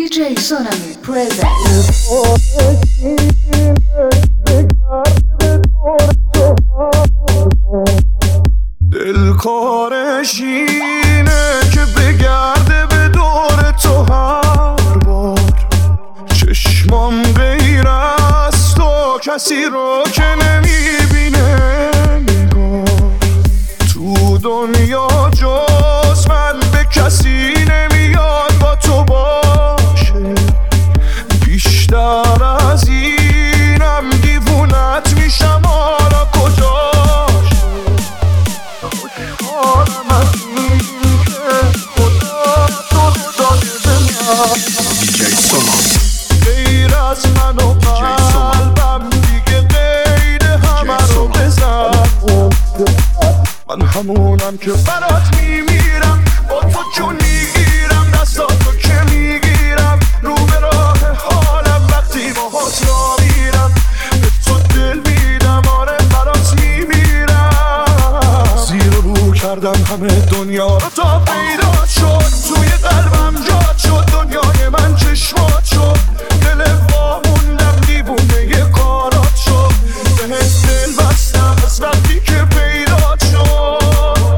DJ Sonami presents. دلکارش اینه که بگرده به دور تو هر بار. چشمام غیر از تو کسی رو که نمیبینه نگار. تو دنیا جز من به کسی نمیاد با تو باشه. بیشتر از اینم دیوونت میشم، حالا کجاشه. خوشحالم از این که خدا تو داده به من. DJ Sonami غیر از من و قلبم دیگه غیر همه رو بزن. من همونم که برات میمیرم، با تو جون میگیرم، دستاتو که میگیرم. رو به راه حالم وقتی باهات را میرم، به تو دل میدم، آره برات میمیرم. زیر رو کردم همه دنیا رو تا پیدا شد. توی قلبم جاد شد، دنیای من چشمات شد. دل واموندم دیوونه یه کارات شد. بهت دل بستم از وقتی که پیدا شد.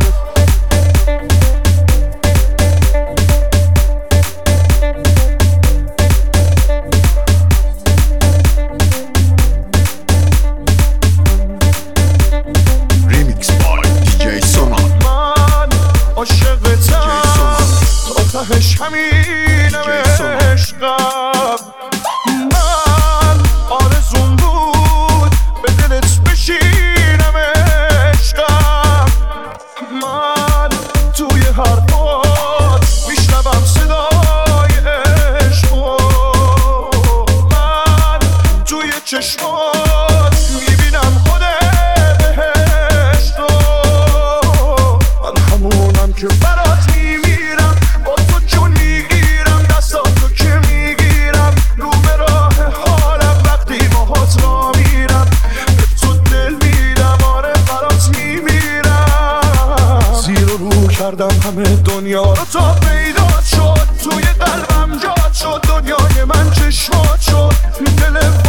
Remix by DJ Sonami من عاشقتم، تا تهش همینم عشقم. من آرزوم بود به دلت بشینم عشقم. من توی حرفات میشنوم صدای عشقو. من توی چشمات میبینم خود بهشتو. من همونم که برات میمیرم، با تو جون میگیرم، دستاتو که میگیرم. رو به راه حالم وقتی باهات را میرم، به تو دل میدم، آره برات میمیرم. زیر و رو کردم همه دنیا رو تا پیدا شد. توی قلبم جاد شد، دنیای من چشمات شد. دل